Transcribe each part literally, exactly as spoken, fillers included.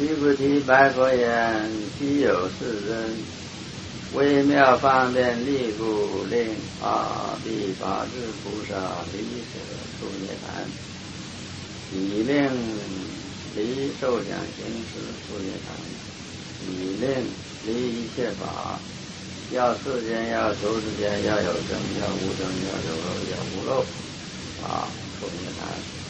须菩提，白佛言：须有世人，微妙方便力故，令阿毗跋致菩萨离舍出涅盘，以令离受想行识出涅盘，以令离一切法，要世间，要出世间，要有正，要无正，要有漏，要无漏，啊，出涅盘。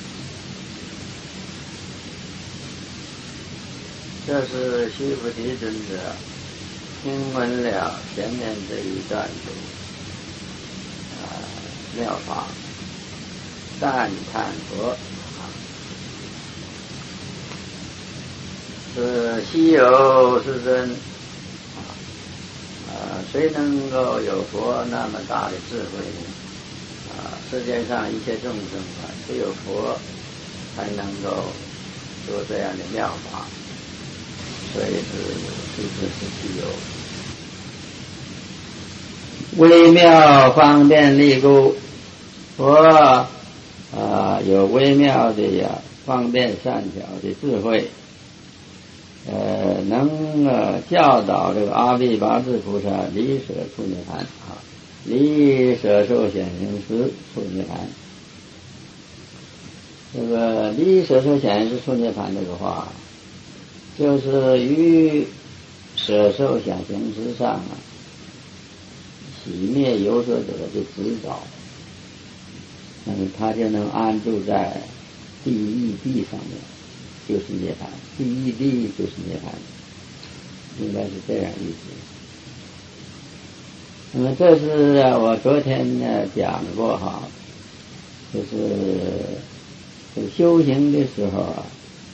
这是须菩提尊者听闻了前面这一段的啊妙法，赞叹佛啊，是稀有世尊啊啊，谁能够有佛那么大的智慧呢？啊，世界上一切众生啊，只有佛才能够做这样的妙法。所以是是是是稀有，微妙方便力故，佛啊、呃、有微妙的呀方便善巧的智慧，呃，能呃教导这个阿毗跋致菩萨离舍出涅盘啊，离舍受想行识出涅盘。这个离舍受想行识出涅盘这个话，就是于舍受想行识上啊，熄灭有所者的指导，那么他就能安住在第一地上面，就是涅槃。第一地就是涅槃，应该是这样意思。那么这是我昨天呢讲过哈，就是这个修行的时候啊，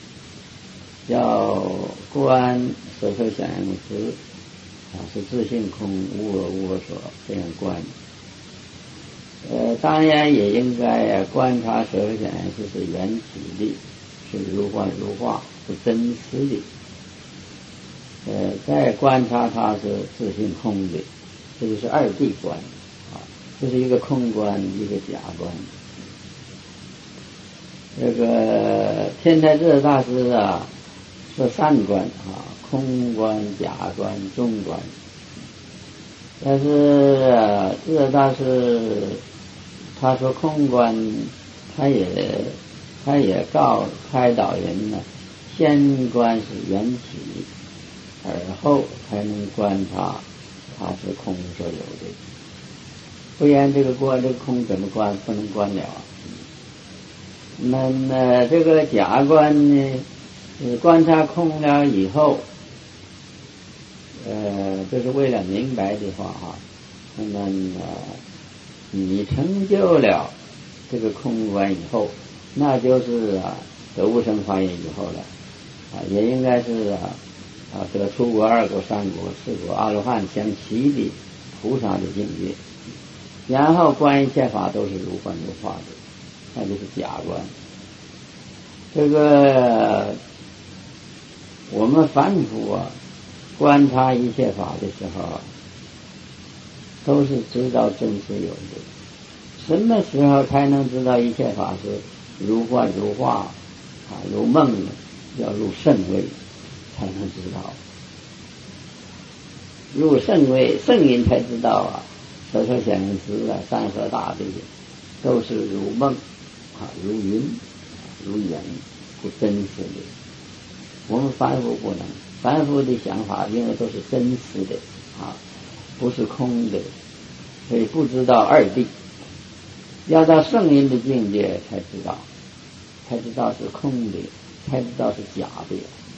要观舍受想行识啊，是自性空，无我无我所，这样观。呃，当然也应该观察舍受想行识是缘起的，是如幻如化，是真实的。呃，再观察它是自性空的，这就是二谛观啊，这是一个空观，一个假观。这个天台智大师啊，说三观啊，空观、假观、中观。但是啊，智大师他说空观，他也他也告开导人呢，先观是缘起，而后才能观察它是空所有的。不然这个观这个空怎么观？不能观了。那么这个假观呢？观察空了以后，呃，这是为了明白的话哈。那么、呃、你成就了这个空观以后，那就是啊得无生法忍以后了啊，也应该是啊啊得出国、二果、三果、四果阿罗汉相齐的菩萨的境界。然后观一切法都是如幻如化的，那就是假观。这个我们凡夫啊，观察一切法的时候，都是知道真实有的。什么时候才能知道一切法是如幻如化啊，如梦呢？要入圣位才能知道。入圣位，圣人才知道啊，舍受想行识啊，山河大地都是如梦啊，如云啊，如影，不真实的。我们凡夫不能，凡夫的想法因为都是真实的啊，不是空的，所以不知道二谛。要到圣人的境界才知道，才知道是空的，才知道是假的。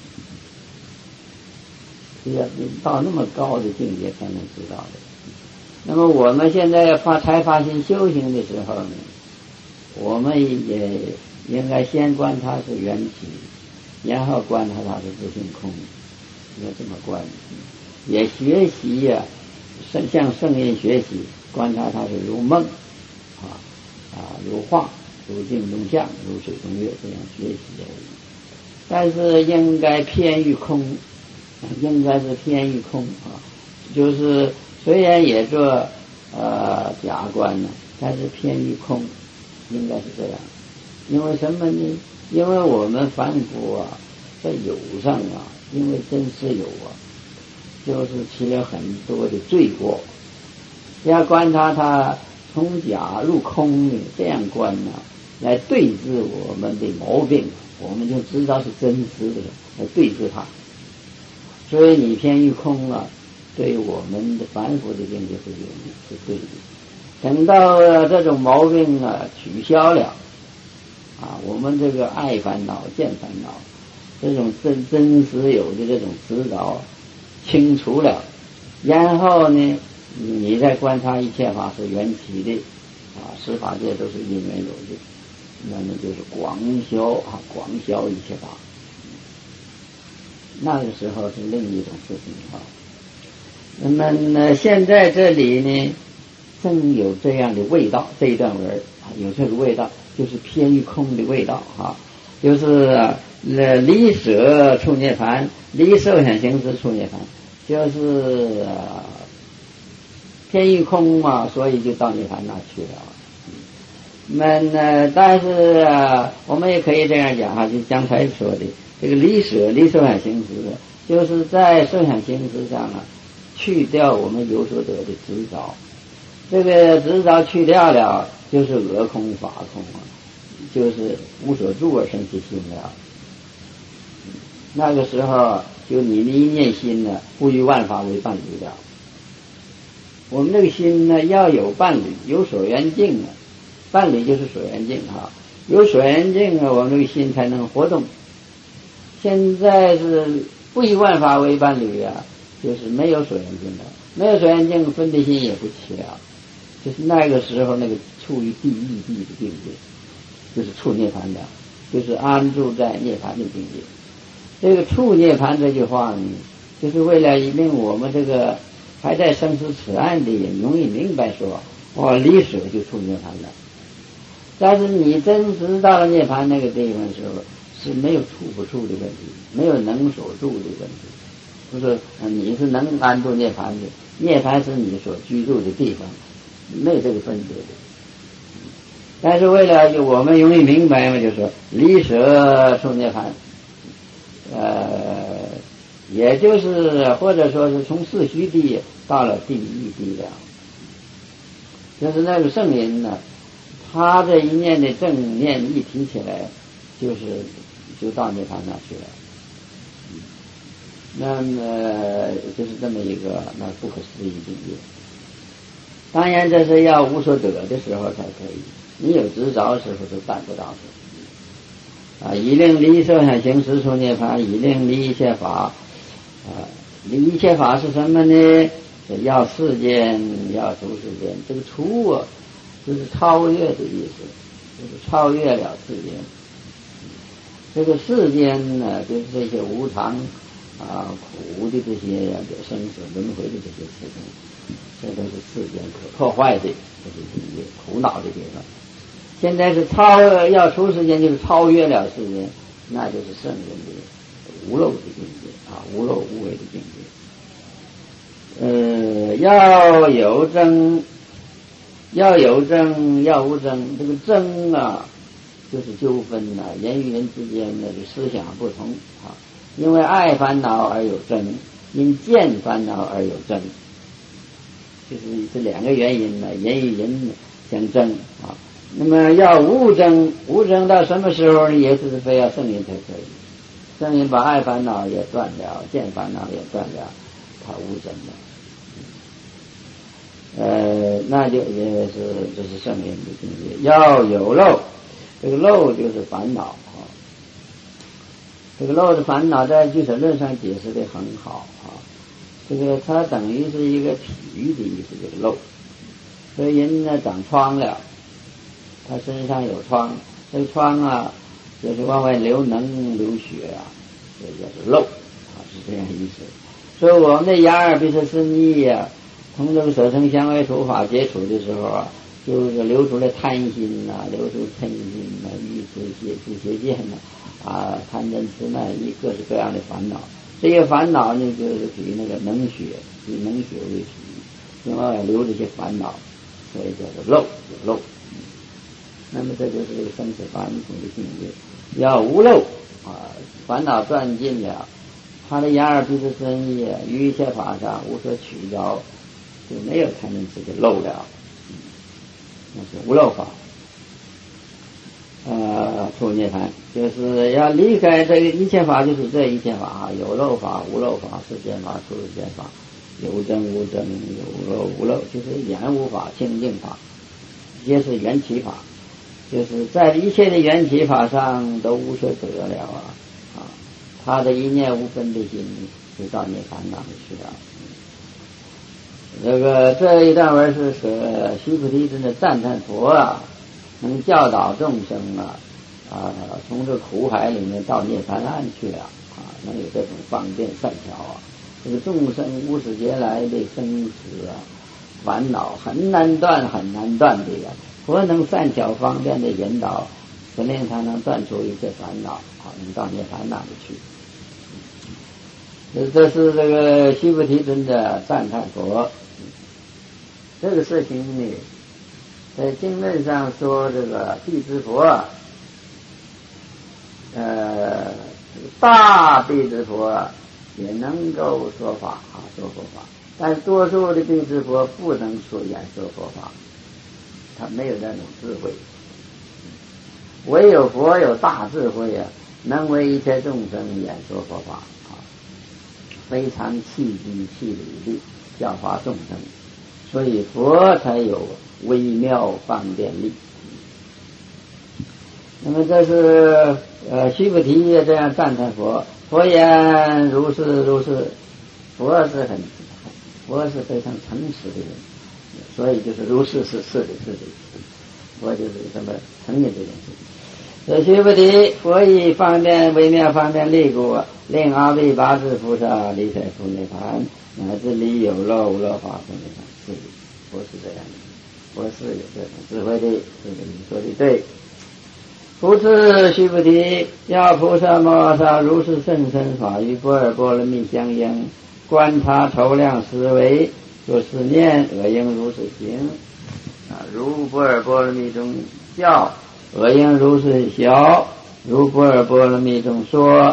要到那么高的境界才能知道的。那么我们现在发才发现修行的时候呢，我们也应该先观它是缘起，然后观察它是自性空，要这么观。也学习呀、啊，向圣人学习，观察它是如梦啊啊，如画，如镜中像，如水中月，这样学习而已。但是应该偏于空，应该是偏于空啊，就是虽然也做呃假观呢，但是偏于空，应该是这样。因为什么呢？因为我们凡夫啊， 在有上啊，因为真实有啊，就是起了很多的罪过。要观察它从假入空的这样观呢、啊，来对治我们的毛病，我们就知道是真实的，来对治它。所以你偏于空啊，对我们的凡夫的境界是有是对的。等到这种毛病啊取消了啊，我们这个爱烦恼、见烦恼，这种真真实有的这种指导清除了，然后呢，你再观察一切法是缘起的啊，十法界都是因缘有的，那么就是广消啊，广消一切法。那个时候是另一种事情啊。那么呢，现在这里呢，正有这样的味道，这一段文啊，有这个味道，就是偏于空的味道啊，就是呃离舍处涅槃，离受想行识处涅槃，就是、呃、偏于空嘛，所以就到涅槃那去了。那呢，但是、呃、我们也可以这样讲哈，就刚才说的这个离舍离受想行识，就是在受想行识上啊，去掉我们有所得的执着，这个执着去掉了，就是我空法空啊，就是无所住而生其心了。那个时候，就你的一念心呢，不与万法为伴侣了。我们这个心呢，要有伴侣，有所缘境啊，伴侣就是所缘境哈，有所缘境啊，我们这个心才能活动。现在是不以万法为伴侣啊，就是没有所缘境的，没有所缘境，分别心也不起了。就是那个时候，那个处于第一地的境界，就是处涅槃的，就是安住在涅槃的境界。这个处涅槃这句话呢，就是为了令我们这个还在生死此岸的人容易明白说，哦，离舍就处涅槃了。但是你真实到了涅槃那个地方的时候，是没有处不处的问题，没有能所住的问题。不是你是能安住涅槃的，涅槃是你所居住的地方，没有这个分别的。但是为了我们容易明白嘛，就是说离舍处涅槃，呃，也就是或者说是从四虚地到了第一地了。就是那个圣人呢，他这一念的正念一提起来，就是就到涅槃那去了。那么就是这么一个那不可思议境界。当然这是要无所得的时候才可以，你有执着的时候是办不到的。啊，以令离受想行识处涅槃，以令离一切法。啊，离一切法是什么呢？要世间，要出世间。这个出啊，就是超越的意思，就是超越了世间。这个世间呢，就是这些无常啊、苦的这些生死轮回的这些事情，这都是世间可破坏的，这是境界，苦恼的地方。现在是超要出世间，就是超越了世间，那就是圣人的无漏的境界啊，无漏无为的境界。呃，要有争，要有争，要无争。这个争啊，就是纠纷呐、啊，人与人之间的思想不同啊。因为爱烦恼而有争，因见烦恼而有争，就是这两个原因呢，人与人相争啊。那么要无争，无争到什么时候呢？也是非要圣人才可以。圣人把爱烦恼也断了，见烦恼也断了，他无争了。呃，那就也是这是圣人的境界。要有漏，这个漏就是烦恼啊。这个漏的烦恼在俱舍论上解释的很好啊。这个它等于是一个体喻的意思，这个漏。所以人呢长疮了，他身上有疮，这个疮啊，就是往外流脓流血啊，这就是漏啊，是这样意思。所以我们的眼耳鼻舌身意啊，同这个色声香味触法接触的时候啊，就是流出来贪心呐、啊，流出嗔心呐、啊，欲知邪知邪见呐、啊，啊，贪嗔痴慢疑各式各样的烦恼。这些烦恼呢，就是比那个能血，以能血为体，另外流这些烦恼，所以叫做漏，有漏。那么这就是这个生死凡夫的境界。要无漏， 啊，烦恼断尽了，他的眼耳鼻舌身意于一切法上无所取着，就没有贪嗔痴就漏了，那是无漏法。呃，出涅槃就是要离开这个一切法，就是这一切法，有漏法、无漏法、世间法、出世间法，有真无真，有漏无漏，就是圆无法、清净法，皆是缘起法，就是在一切的缘起法上都无所得了啊！啊，他的一念无分的心就到涅槃那里去了。这个这一段文是说须菩提真的赞叹佛啊，能教导众生啊啊，从这苦海里面到涅槃岸去了啊，能有这种方便善巧啊。这个众生无始劫来的生死啊烦恼很难断很难断的呀，佛能善巧方便的引导，使令他能断除一切烦恼啊，能到涅槃那里去。这是这个须菩提尊的赞叹佛。这个事情呢，在经论上说，这个辟支佛，呃，大辟支佛也能够说法啊，说佛法，但是多数的辟支佛不能说演说佛法，他没有那种智慧。唯有佛有大智慧啊，能为一切众生演说佛法啊，非常气机气理的教化众生。所以佛才有微妙方便力。那么这是呃须菩提也这样赞叹佛，佛言如是如是，佛是很佛是非常诚实的人，所以就是如是是是的是的，佛就是这么承认这件事情。所以须菩提，佛以方便微妙方便力故，令阿惟跋致菩萨离开出涅槃，乃至离有漏无漏法出涅槃。是的，佛是这样的，佛是有这种智慧的，这个你说的对。复次须菩提，要菩萨摩诃萨如是甚深法与般若波罗蜜相应，观察筹量思维，作是念，恶应如是行啊，如般若波罗蜜中教，恶应如是晓，如般若波罗蜜中说。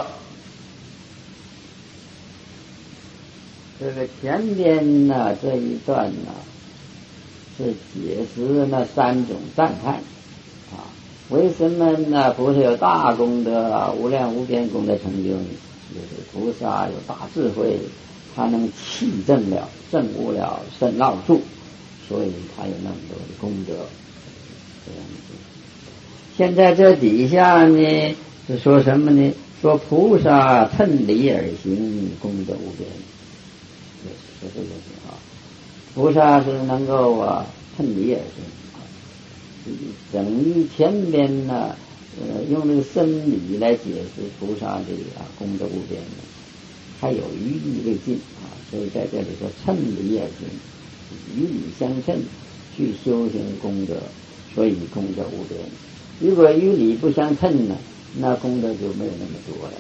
这个前边呢这一段呢是解释那三种赞叹啊，为什么呢？菩萨有大功德、无量无边功德成就呢？就是菩萨有大智慧，他能气证了、证悟了深奥处，所以他有那么多的功德。这样子。现在这底下呢是说什么呢？说菩萨趁理而行，功德无边。说这个是啊，菩萨是能够啊趁理而行啊。整于前边呢，呃，用这个深理来解释菩萨的啊功德无边呢，还有余力未尽啊，所以在这里说趁理而行，与理相称去修行功德，所以功德无边。如果与理不相称呢，那功德就没有那么多了。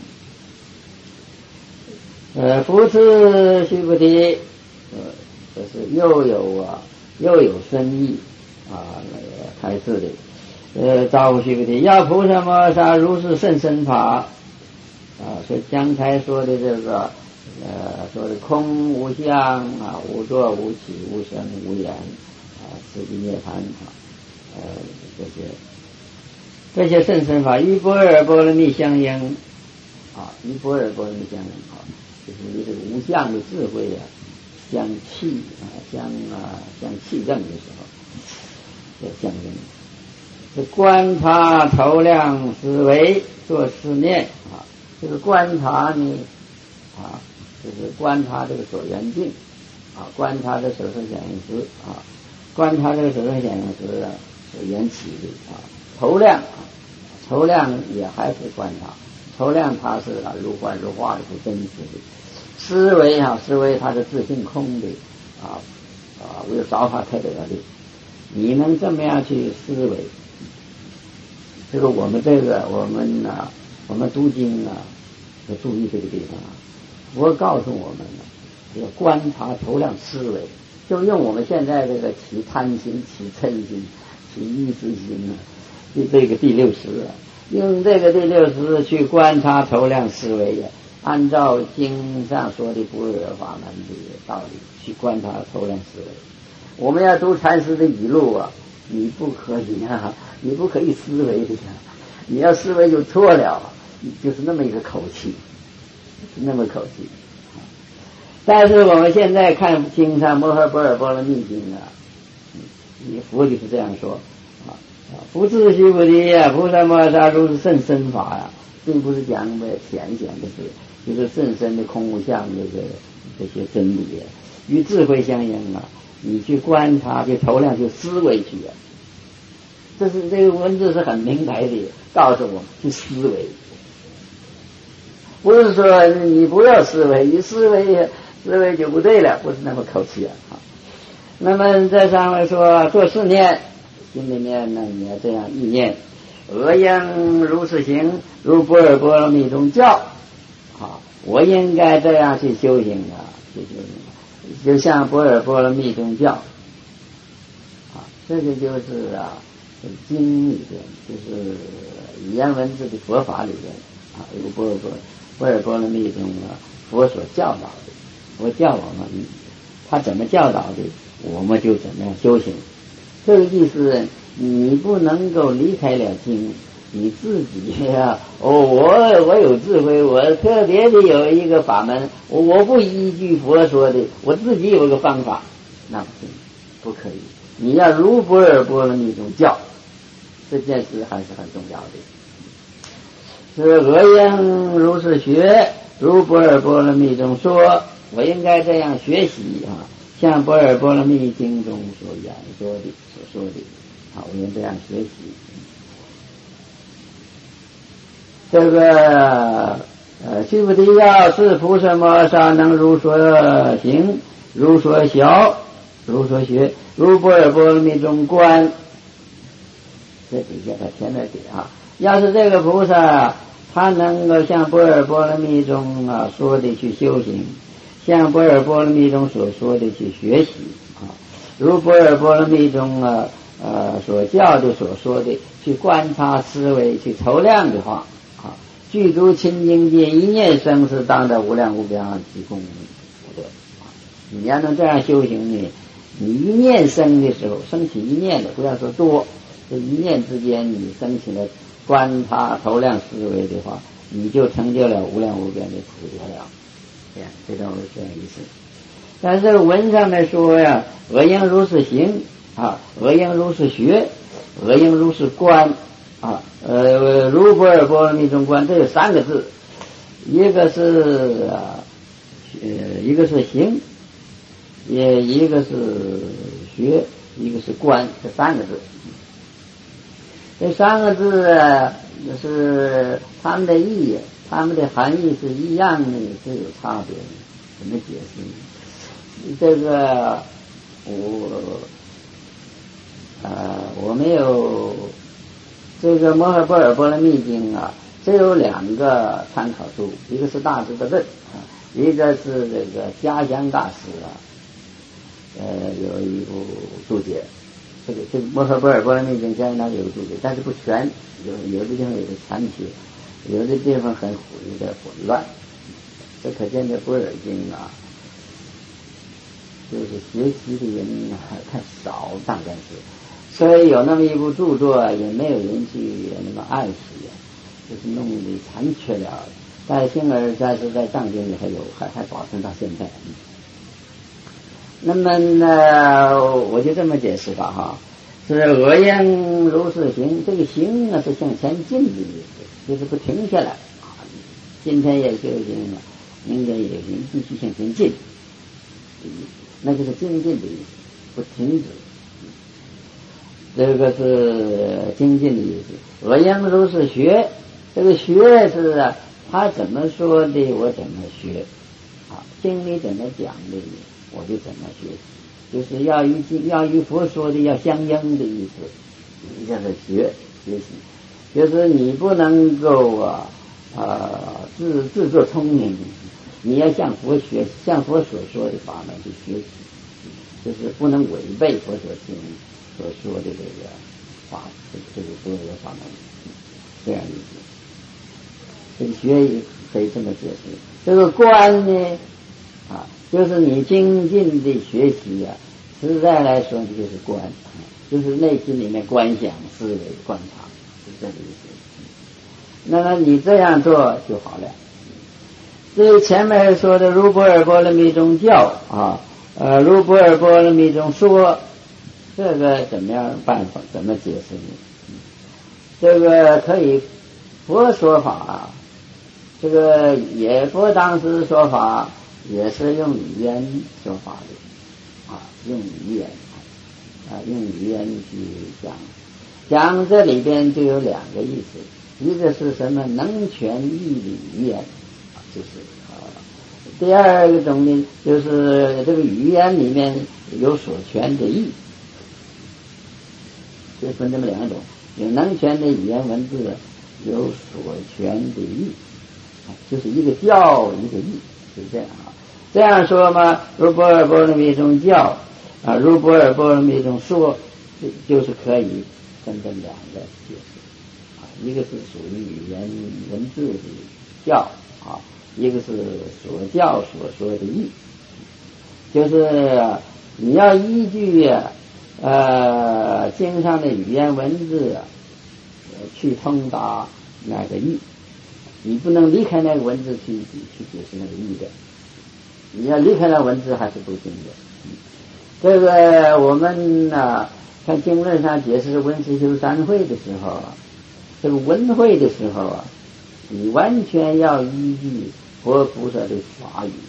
呃，复次须菩提，呃，这是又有啊，又有深意啊，那个开示的。呃，造物须菩提，要菩萨摩诃萨如是甚深法啊，所以刚才说的这个，呃，说的空无相啊，无作无起无生无言啊，此即涅槃啊，呃，这些这些甚深法，与般若波罗蜜相应啊，与般若波罗蜜相应啊。就是与这个无相的智慧啊相契啊相啊相契证的时候，这相应。这观察筹量思维做思念啊，这个观察呢啊，就是观察这个所缘境啊，观察这所生显应时啊，观察这个所生显应时啊所缘起的啊，筹量啊，筹量也还是观察。筹量它是啊如幻如化的，是真实的。思维啊，思维它是自性空的啊啊，没有少法特得的。你能这么样去思维？这个我们这个我们啊，我们读经啊，要注意这个地方啊。我告诉我们呢，要观察筹量思维，就用我们现在这个起贪心、起嗔心、起意识心啊，这个第六识啊。 用这个第六识去观察头量思维呀，按照经上说的不二法门的道理去观察头量思维。我们要读禅师的语录啊，你不可以啊，你不可以思维的呀，你要思维就错了，就是那么一个口气，那么口气。但是我们现在看经上摩诃般若波罗蜜经啊，你佛就是这样说啊，不自虚不离啊，菩萨摩诃萨如是甚深法呀、啊，并不是讲的浅显的事，就是甚深的空无相这个这些真理啊，与智慧相应啊，你去观察，去头量，去思维去啊，这是这个文字是很明白的，告诉我们去思维，不是说你不要思维，你思维思维就不对了，不是那么口气啊。那么在上面说做四念，心里面呢你要这样意念，我应如是行，如般若波罗蜜中教。好，我应该这样去修行啊，去修行，就像般若波罗蜜中教。啊，这个就是啊，经里边，就是语言文字的佛法里边啊，有般若般若波罗蜜中啊，佛所教导的，佛教我们，他怎么教导的，我们就怎么样修行。这个意思，你不能够离开了经，你自己呀、啊，哦，我我有智慧，我特别的有一个法门，我我不依据佛说的，我自己有一个方法，那不行，不可以。你要如般若波罗蜜中教，这件事还是很重要的。是我应如是学，如般若波罗蜜中说，我应该这样学习啊，像般若波罗蜜经中所言说的所说的，啊，我应这样学习。这个呃，须菩提要是菩萨摩诃萨能如所行，如所晓，如所学，如般若波罗蜜中观。这底下他填了底啊。要是这个菩萨他能够像般若波罗蜜中啊说的去修行，像般若波罗蜜中所说的去学习啊，如般若波罗蜜中啊呃所教的所说的去观察思维去筹量的话啊，具足清净界一念生是当得无量无边之功德。你要能这样修行呢，你一念生的时候升起一念的，不要说多，这一念之间你升起了观察头量思维的话，你就成就了无量无边的菩提了。这样，这种是这样意思。但是文上面说呀，我应如是行啊，我应如是学，我应如是观啊，呃，如般若波罗蜜中观，这有三个字，一个是啊，呃，一个是行，也一个是学，一个是观，这三个字。这三个字啊，是他们的意义，他们的含义是一样的，是有差别的。怎么解释呢？这个我呃我没有这个摩诃般若波罗蜜经啊，只有两个参考书，一个是大智的论啊，一个是这个嘉祥大师啊，呃有一部注解。这个这个摩诃般若波罗蜜经在那里有注解，但是不全，有有的地方有的残缺，有的地方很有点混乱。这可见这般若经啊，就是学习的人还太少，大概是，所以有那么一部著作也没有人去那么爱惜，就是弄得残缺了。在幸而在是在藏经里还有，还还保存到现在。那么呢，我就这么解释吧哈，是我应如是行，这个行呢是向前进的意思，就是不停下来啊，今天也修行了，明天也行，继续向前进，那就是精进的意思，不停止。这个是精进的意思。我应如是学，这个学是啊，他怎么说的我怎么学啊，经里怎么讲的我就怎么学，就是要与要与佛说的要相应的意思，叫做学学习，就是你不能够啊呃自自作聪明，你要向佛学，向佛所说的法门去学习，就是不能违背佛所行所说的这个法，这个这个所有的法门。 这样意思。这个学可以这么解释。这个观呢，啊，就是你精进的学习啊，实在来说就是观，就是内心里面观想、思维、观察，是这个意思。那么你这样做就好了。至于前面说的如波尔波罗蜜中教啊，呃，如波尔波罗蜜中说，这个怎么样办法？怎么解释呢？这个可以佛说法，这个也佛当时说法也是用语言说法的啊，用语言啊，用语言去讲，讲这里边就有两个意思，一个是什么能全义的语言。就是啊，第二一种呢，就是这个语言里面有所全的义，就分这么两种，有能全的语言文字，有所全的义，就是一个教一个义，是这样啊。这样说嘛，如波尔波罗蜜中教啊，如波尔波罗蜜中说，就是可以分这两个解释啊，一个是属于语言文字的教啊。一个是所教所说的义，就是你要依据呃经上的语言文字去通达那个义，你不能离开那个文字去去解释那个义的，你要离开那文字还是不行的。这个我们呢、啊、看经论上解释文思修三会的时候啊，这个文会的时候啊，你完全要依据佛菩萨的法语，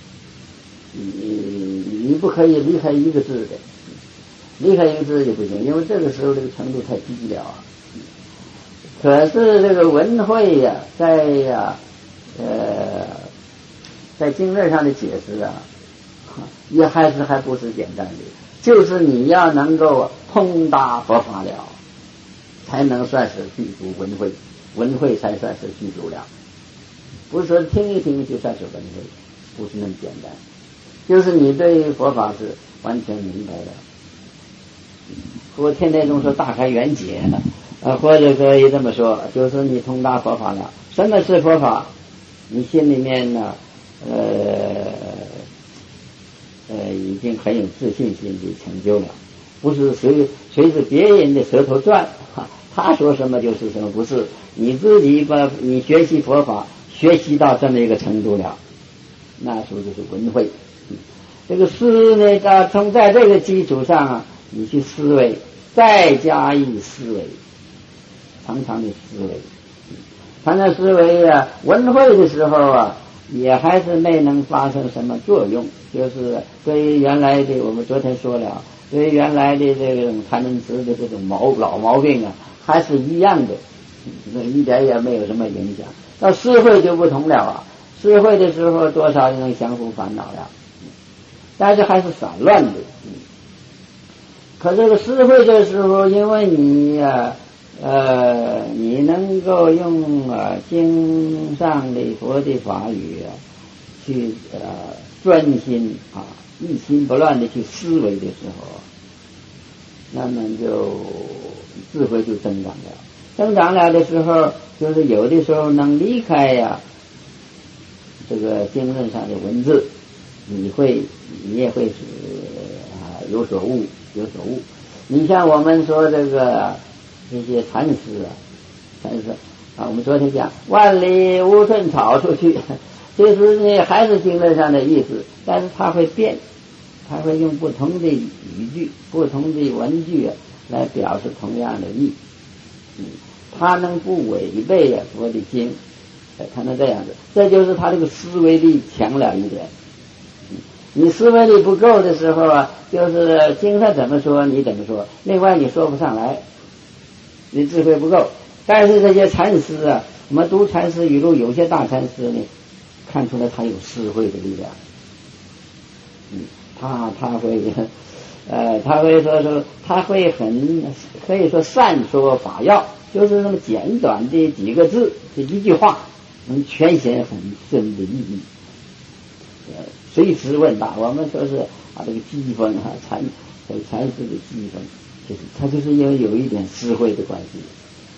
你你不可以离开一个字的，离开一个字就不行，因为这个时候这个程度太低了啊。可是这个文会呀、啊，在呀、啊、呃在经论上的解释啊，也还是还不是简单的，就是你要能够通达佛法了，才能算是具足文会，文会才算是具足了。不是说听一听就算是文会，不是那么简单，就是你对佛法是完全明白的。或天台宗说大开圆解，呃，或者可以这么说，就是你通达佛法了。什么是佛法？你心里面呢，呃呃，已经很有自信心的成就了，不是随随着别人的舌头转，哈，他说什么就是什么，不是你自己把你学习佛法学习到这么一个程度了，那时候就是文会。这个思呢，它从在这个基础上啊，你去思维，再加以思维，常常的思维，常常思维啊，文会的时候啊，也还是没能发生什么作用，就是对于原来的我们昨天说了，对于原来的这种贪嗔痴的这种毛老毛病啊，还是一样的，那一点也没有什么影响。到思会就不同了啊，思会的时候多少能降服烦恼了，但是还是散乱的。可这个思会的时候，因为你啊呃你能够用啊经上的佛的法语啊去呃专心啊一心不乱的去思维的时候，那么就智慧就增长了。增长了的时候，就是有的时候能离开呀、啊、这个经论上的文字，你会你也会是啊有所悟有所悟。你像我们说这个这些禅师啊，禅师啊，我们昨天讲万里无寸草出去，其实呢还是经论上的意思，但是它会变，它会用不同的语句、不同的文句啊来表示同样的意。嗯，他能不违背啊佛的经，他能这样子，这就是他这个思维力强了一点。你思维力不够的时候啊，就是经上怎么说你怎么说，另外你说不上来，你智慧不够。但是这些禅师啊，我们读禅师语录，有些大禅师呢，看出来他有智慧的力量。嗯，他他会呃，他会说说，他会很可以说善说法要，就是那么简短的几个字，这一句话能全显很深的意义。呃，随时问答，我们说是啊，这个机锋啊，禅禅师的机锋，就是他就是因为有一点智慧的关系，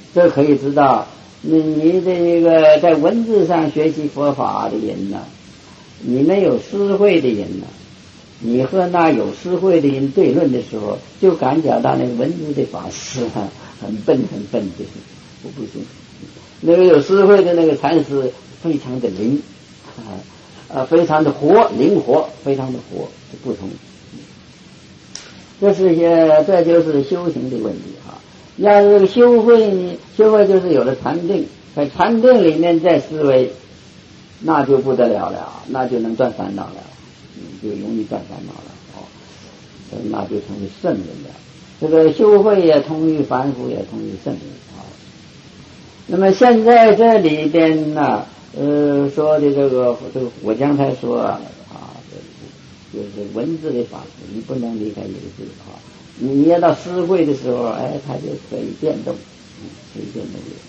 这可以知道，你你这个在文字上学习佛法的人呢，你没有思慧的人呢，你和那有思慧的人对论的时候，就感觉到那个文字的法师啊，很笨很笨的，我不信。那个有思慧的那个禅师非常的灵啊，呃，非常的活，灵活，非常的活，不同。这是些，这就是修行的问题啊。要是这个修慧呢，修慧就是有了禅定，在禅定里面再思维，那就不得了了，那就能断烦恼了，嗯，就容易断烦恼了哦，那就成为圣人了。这个修慧也通于凡夫，也通于圣人啊。那么现在这里边呢，呃，说的这个这个我刚才说啊，就是文字的法子，你不能离开一个字啊。你要到思慧的时候，哎，它就可以变动，嗯，可以变动的。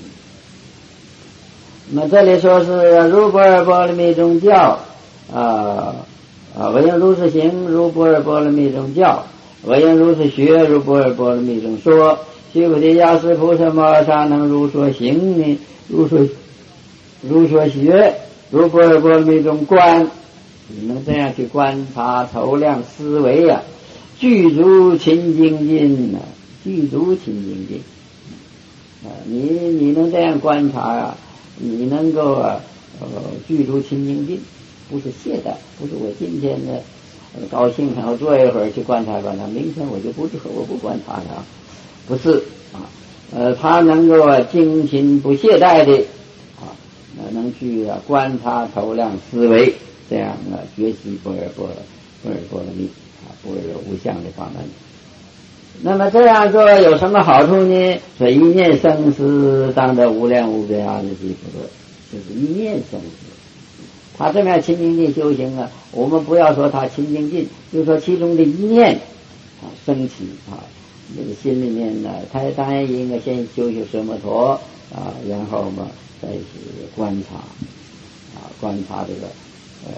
那么这里说是如般若波罗蜜中教啊啊，唯应如是行，如般若波罗蜜中教；唯应如是学，如般若波罗蜜中说。须菩提，要是菩萨摩萨能如所行呢？如所如所学，如般若波罗蜜中观，你能这样去观察、筹量、思维啊，具足清净境啊，具足清净境啊，你你能这样观察啊，你能够啊呃具足清净境，不是懈怠，不是我今天呢高兴然后坐一会儿去观察观察，明天我就不我不观察它。不是啊，呃，他能够啊精勤不懈怠的啊，能去啊观察、筹量、思维，这样啊学习般若波般若波罗蜜啊般若无相的法门。那么这样做有什么好处呢？说一念生死，当得无量无边阿耨多罗，就是一念生死。他这么样清净境修行啊，我们不要说他清净境，就说其中的一念啊升起啊。这个心里面呢，他当然应该先修修奢摩陀啊，然后嘛再是观察啊，观察这个呃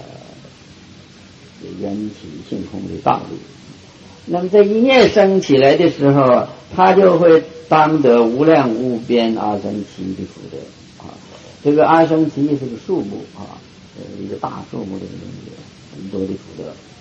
缘起性空的道理。那么这一念生起来的时候，他就会当得无量无边阿僧祇的福德啊。这个阿僧祇是个数目啊，呃，一个大数目的很多的福德。